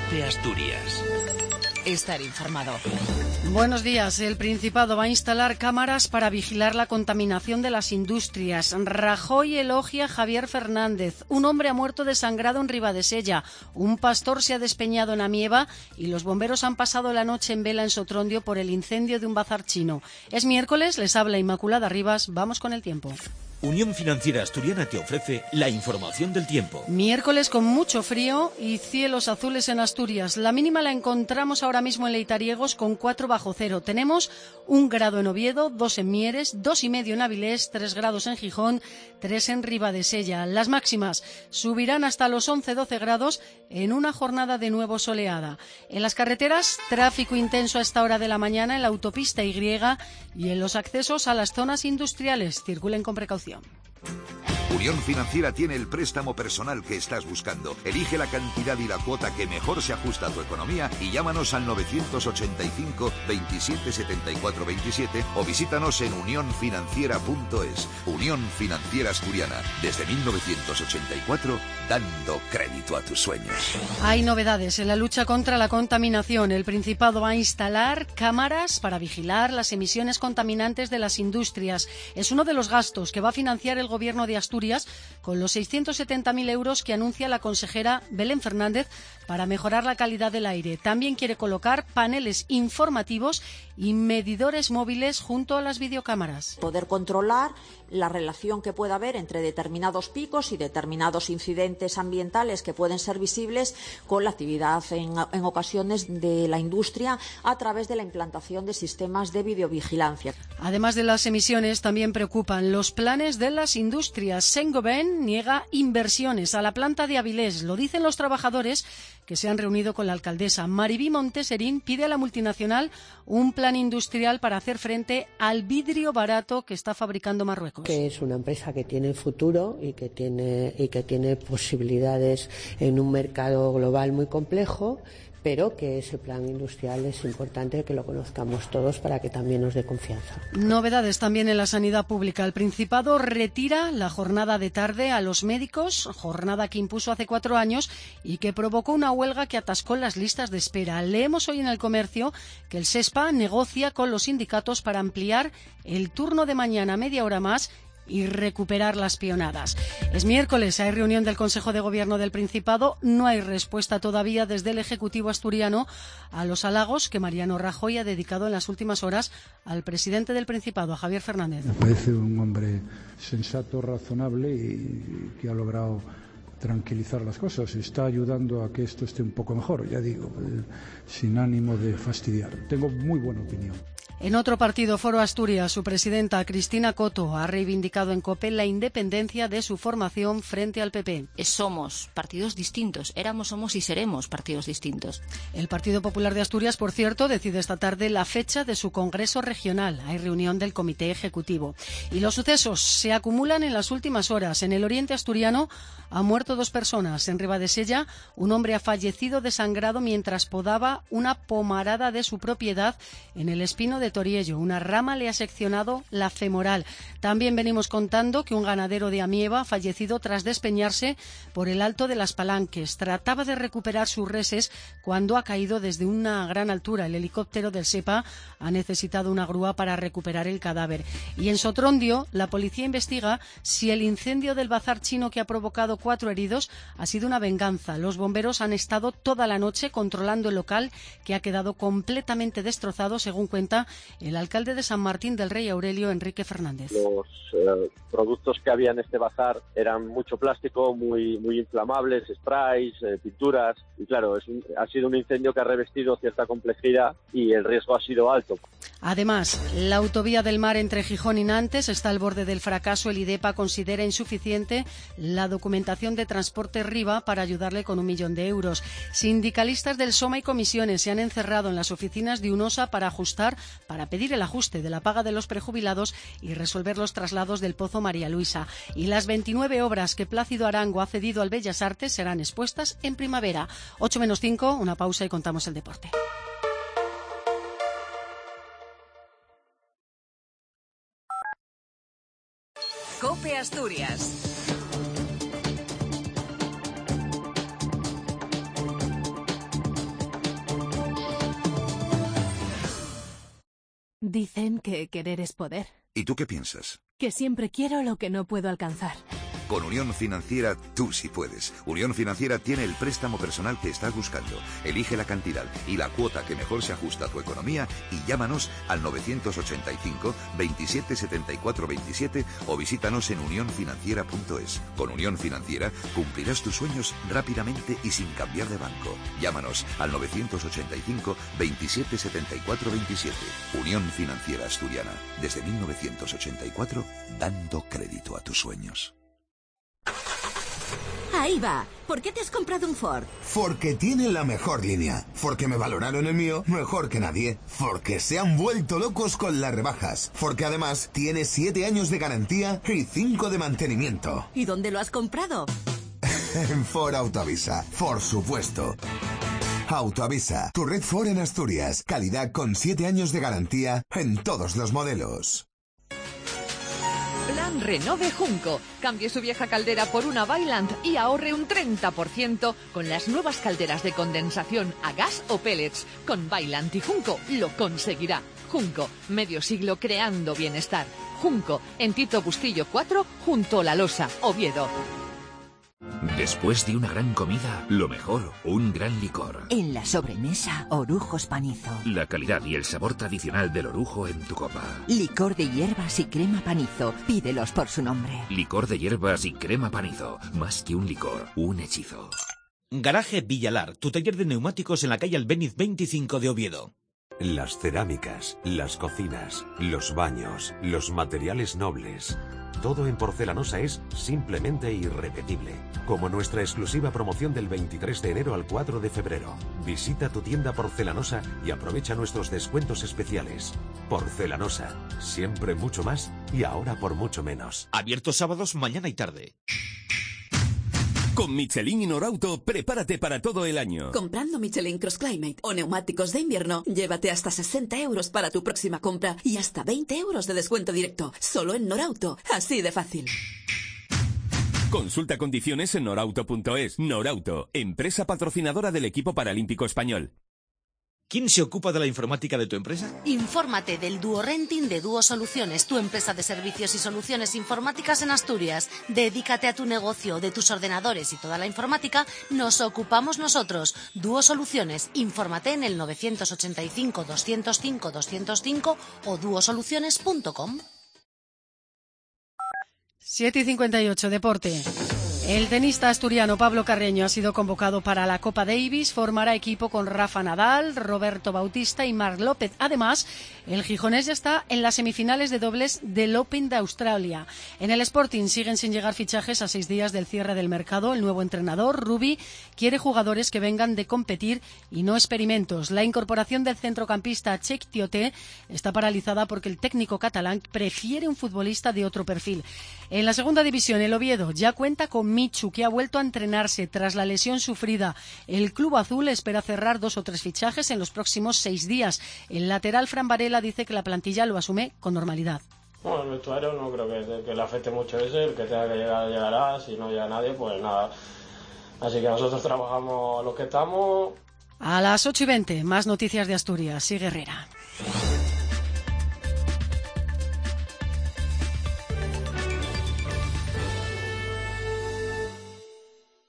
COPE Asturias. Estar informado. Buenos días. El Principado va a instalar cámaras para vigilar la contaminación de las industrias. Rajoy elogia a Javier Fernández. Un hombre ha muerto desangrado en Ribadesella. Un pastor se ha despeñado en Amieva y los bomberos han pasado la noche en vela en Sotrondio por el incendio de un bazar chino. Es miércoles, les habla Inmaculada Rivas. Vamos con el tiempo. Unión Financiera Asturiana te ofrece la información del tiempo. Miércoles con mucho frío y cielos azules en Asturias. La mínima la encontramos ahora mismo en Leitariegos con 4 bajo cero. Tenemos 1 grado en Oviedo, 2 en Mieres, 2,5 en Avilés, 3 grados en Gijón, 3 en Ribadesella. Las máximas subirán hasta los 11-12 grados en una jornada de nuevo soleada. En las carreteras, tráfico intenso a esta hora de la mañana en la autopista Y y en los accesos a las zonas industriales. Circulen con precaución. Unión Financiera tiene el préstamo personal que estás buscando. Elige la cantidad y la cuota que mejor se ajusta a tu economía y llámanos al 985 27 74 27 o visítanos en unionfinanciera.es. Unión Financiera Asturiana, desde 1984, dando crédito a tus sueños. Hay novedades en la lucha contra la contaminación. El Principado va a instalar cámaras para vigilar las emisiones contaminantes de las industrias. Es uno de los gastos que va a financiar el Gobierno de Asturias con los 670.000 euros que anuncia la consejera Belén Fernández para mejorar la calidad del aire. También quiere colocar paneles informativos y medidores móviles junto a las videocámaras. Poder controlar la relación que pueda haber entre determinados picos y determinados incidentes ambientales que pueden ser visibles con la actividad en ocasiones de la industria a través de la implantación de sistemas de videovigilancia. Además de las emisiones, también preocupan los planes de las industrias. Saint-Gobain niega inversiones a la planta de Avilés. Lo dicen los trabajadores que se han reunido con la alcaldesa. Maribí Monteserín pide a la multinacional un plan industrial para hacer frente al vidrio barato que está fabricando Marruecos. Que es una empresa que tiene futuro y que tiene posibilidades en un mercado global muy complejo, pero que ese plan industrial es importante que lo conozcamos todos para que también nos dé confianza. Novedades también en la sanidad pública. El Principado retira la jornada de tarde a los médicos, jornada que impuso hace 4 años y que provocó una huelga que atascó las listas de espera. Leemos hoy en El Comercio que el SESPA negocia con los sindicatos para ampliar el turno de mañana media hora más y recuperar las peonadas. Es miércoles, hay reunión del Consejo de Gobierno del Principado. No hay respuesta todavía desde el Ejecutivo asturiano a los halagos que Mariano Rajoy ha dedicado en las últimas horas al presidente del Principado, a Javier Fernández. Me parece un hombre sensato, razonable y que ha logrado tranquilizar las cosas. Está ayudando a que esto esté un poco mejor, ya digo, sin ánimo de fastidiar. Tengo muy buena opinión. En otro partido, Foro Asturias, su presidenta Cristina Coto ha reivindicado en COPE la independencia de su formación frente al PP. Somos partidos distintos, éramos, somos y seremos partidos distintos. El Partido Popular de Asturias, por cierto, decide esta tarde la fecha de su congreso regional. Hay reunión del comité ejecutivo. Y los sucesos se acumulan en las últimas horas. En el oriente asturiano han muerto 2 personas. En Ribadesella, un hombre ha fallecido desangrado mientras podaba una pomarada de su propiedad en el Espino de Toriello. Una rama le ha seccionado la femoral. También venimos contando que un ganadero de Amieva ha fallecido tras despeñarse por el Alto de las Palanques. Trataba de recuperar sus reses cuando ha caído desde una gran altura. El helicóptero del SEPA ha necesitado una grúa para recuperar el cadáver. Y en Sotrondio, la policía investiga si el incendio del bazar chino que ha provocado 4 heridos ha sido una venganza. Los bomberos han estado toda la noche controlando el local, que ha quedado completamente destrozado, según cuenta el alcalde de San Martín del Rey, Aurelio Enrique Fernández. Los productos que había en este bazar eran mucho plástico, muy inflamables, sprays, pinturas, y claro, ha sido un incendio que ha revestido cierta complejidad y el riesgo ha sido alto. Además, la autovía del mar entre Gijón y Nantes está al borde del fracaso. El IDEPA considera insuficiente la documentación de Transporte Riva para ayudarle con 1 millón de euros. Sindicalistas del SOMA y comisiones se han encerrado en las oficinas de UNOSA para pedir el ajuste de la paga de los prejubilados y resolver los traslados del Pozo María Luisa. Y las 29 obras que Plácido Arango ha cedido al Bellas Artes serán expuestas en primavera. 8:05, una pausa y contamos el deporte. COPE Asturias. Dicen que querer es poder. ¿Y tú qué piensas? Que siempre quiero lo que no puedo alcanzar. Con Unión Financiera tú sí puedes. Unión Financiera tiene el préstamo personal que estás buscando. Elige la cantidad y la cuota que mejor se ajusta a tu economía y llámanos al 985 27 74 27 o visítanos en unionfinanciera.es. Con Unión Financiera cumplirás tus sueños rápidamente y sin cambiar de banco. Llámanos al 985 27 74 27. Unión Financiera Asturiana. Desde 1984, dando crédito a tus sueños. Ahí va. ¿Por qué te has comprado un Ford? Porque tiene la mejor línea. Porque me valoraron el mío mejor que nadie. Porque se han vuelto locos con las rebajas. Porque además tiene 7 años de garantía y 5 de mantenimiento. ¿Y dónde lo has comprado? En Ford Autoavisa, por supuesto. Autoavisa, tu red Ford en Asturias. Calidad con 7 años de garantía en todos los modelos. Plan Renove Junco. Cambie su vieja caldera por una Vaillant y ahorre un 30% con las nuevas calderas de condensación a gas o pellets. Con Vaillant y Junco lo conseguirá. Junco, medio siglo creando bienestar. Junco, en Tito Bustillo 4, junto a La Losa, Oviedo. Después de una gran comida, lo mejor, un gran licor. En la sobremesa, Orujos Panizo. La calidad y el sabor tradicional del orujo en tu copa. Licor de hierbas y crema Panizo. Pídelos por su nombre. Licor de hierbas y crema Panizo. Más que un licor, un hechizo. Garaje Villalar, tu taller de neumáticos en la calle Albéniz 25 de Oviedo. Las cerámicas, las cocinas, los baños, los materiales nobles. Todo en Porcelanosa es simplemente irrepetible. Como nuestra exclusiva promoción del 23 de enero al 4 de febrero. Visita tu tienda Porcelanosa y aprovecha nuestros descuentos especiales. Porcelanosa, siempre mucho más y ahora por mucho menos. Abiertos sábados, mañana y tarde. Con Michelin y Norauto, prepárate para todo el año. Comprando Michelin Cross Climate o neumáticos de invierno, llévate hasta 60 euros para tu próxima compra y hasta 20 euros de descuento directo, solo en Norauto. Así de fácil. Consulta condiciones en norauto.es. Norauto, empresa patrocinadora del equipo paralímpico español. ¿Quién se ocupa de la informática de tu empresa? Infórmate del Duo-Renting de Duo Soluciones, tu empresa de servicios y soluciones informáticas en Asturias. Dedícate a tu negocio, de tus ordenadores y toda la informática, nos ocupamos nosotros. Duo Soluciones, infórmate en el 985 205 205 o duosoluciones.com. 7:58, deporte. El tenista asturiano Pablo Carreño ha sido convocado para la Copa Davis, formará equipo con Rafa Nadal, Roberto Bautista y Marc López. Además, el gijonés ya está en las semifinales de dobles del Open de Australia. En el Sporting siguen sin llegar fichajes a 6 días del cierre del mercado. El nuevo entrenador, Rubi, quiere jugadores que vengan de competir y no experimentos. La incorporación del centrocampista Cheick Tioté está paralizada porque el técnico catalán prefiere un futbolista de otro perfil. En la segunda división, el Oviedo ya cuenta con Michu, que ha vuelto a entrenarse tras la lesión sufrida. El club azul espera cerrar 2 o 3 fichajes en los próximos 6 días. El lateral Fran Varela dice que la plantilla lo asume con normalidad. Bueno, el vestuario no creo que le afecte mucho ese. El que tenga que llegar llegará. Si no llega nadie, pues nada. Así que nosotros trabajamos los que estamos. A las 8:20, más noticias de Asturias. Sigue Herrera.